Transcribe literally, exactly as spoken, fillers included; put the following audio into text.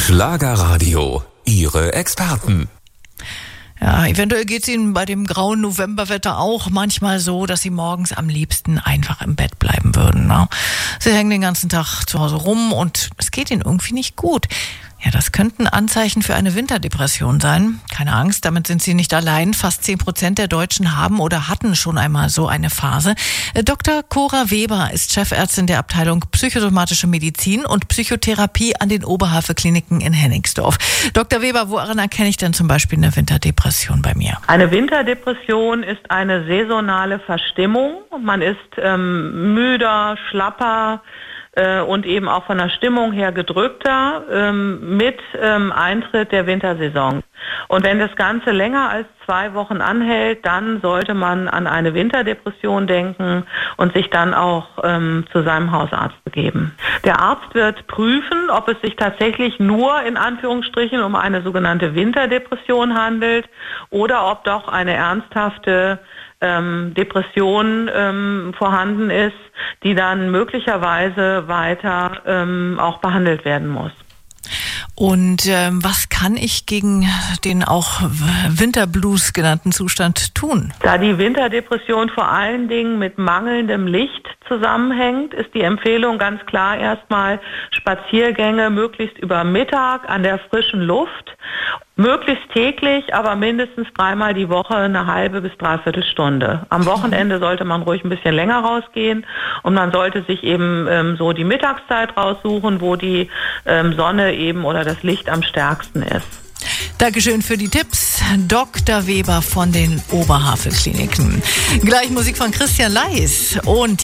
Schlagerradio, Ihre Experten. Ja, eventuell geht es Ihnen bei dem grauen Novemberwetter auch manchmal so, dass Sie morgens am liebsten einfach im Bett bleiben würden. Ne? Sie hängen den ganzen Tag zu Hause rum und es geht Ihnen irgendwie nicht gut. Ja, das könnten Anzeichen für eine Winterdepression sein. Keine Angst, damit sind Sie nicht allein. Fast zehn Prozent der Deutschen haben oder hatten schon einmal so eine Phase. Doktor Cora Weber ist Chefärztin der Abteilung Psychosomatische Medizin und Psychotherapie an den Oberhavel-Kliniken in Hennigsdorf. Doktor Weber, woran erkenne ich denn zum Beispiel eine Winterdepression bei mir? Eine Winterdepression ist eine saisonale Verstimmung. Man ist ähm, müder, schlapper, und eben auch von der Stimmung her gedrückter ähm, mit ähm, Eintritt der Wintersaison. Und wenn das Ganze länger als zwei Wochen anhält, dann sollte man an eine Winterdepression denken und sich dann auch ähm, zu seinem Hausarzt begeben. Der Arzt wird prüfen, ob es sich tatsächlich nur in Anführungsstrichen um eine sogenannte Winterdepression handelt oder ob doch eine ernsthafte ähm, Depression ähm, vorhanden ist, die dann möglicherweise weiter ähm, auch behandelt werden muss. Und ähm, was kann ich gegen den auch Winterblues genannten Zustand tun? Da die Winterdepression vor allen Dingen mit mangelndem Licht zusammenhängt, ist die Empfehlung ganz klar erstmal Spaziergänge möglichst über Mittag an der frischen Luft, möglichst täglich, aber mindestens dreimal die Woche eine halbe bis dreiviertel Stunde. Am Wochenende sollte man ruhig ein bisschen länger rausgehen und man sollte sich eben ähm, so die Mittagszeit raussuchen, wo die ähm, Sonne eben oder das Licht am stärksten ist. Dankeschön für die Tipps, Doktor Weber von den Oberhavel-Kliniken. Gleich Musik von Christian Leis und